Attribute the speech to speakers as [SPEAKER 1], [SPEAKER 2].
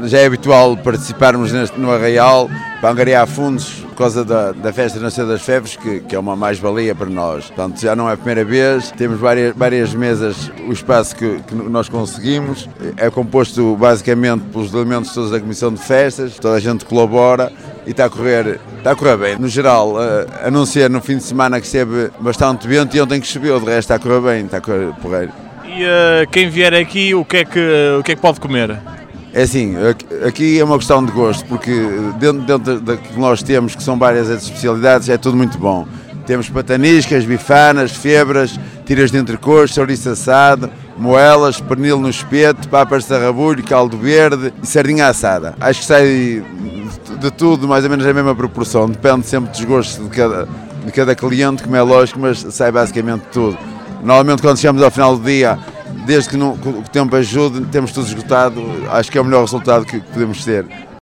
[SPEAKER 1] já é habitual participarmos no Arraial para angariar fundos por causa da Festa Nacional das Febres, que é uma mais-valia para nós. Portanto, já não é a primeira vez, temos várias mesas, o espaço que nós conseguimos é composto basicamente pelos elementos todos da Comissão de Festas, toda a gente colabora e está a correr bem. No geral, anunciei no fim de semana que esteve bastante vento e ontem que choveu, de resto está a correr bem, está a correr porreiro.
[SPEAKER 2] E quem vier aqui, o que é que pode comer?
[SPEAKER 1] É assim, aqui é uma questão de gosto, porque dentro da que nós temos, que são várias as especialidades, é tudo muito bom. Temos pataniscas, bifanas, febras, tiras de entrecosto, chouriço assado, moelas, pernil no espeto, papas de sarrabulho, caldo verde e sardinha assada. Acho que sai de tudo mais ou menos a mesma proporção, depende sempre dos gostos de cada cliente, como é lógico, mas sai basicamente tudo. Normalmente quando chegamos ao final do dia, desde que o tempo ajude, temos tudo esgotado, acho que é o melhor resultado que podemos ter.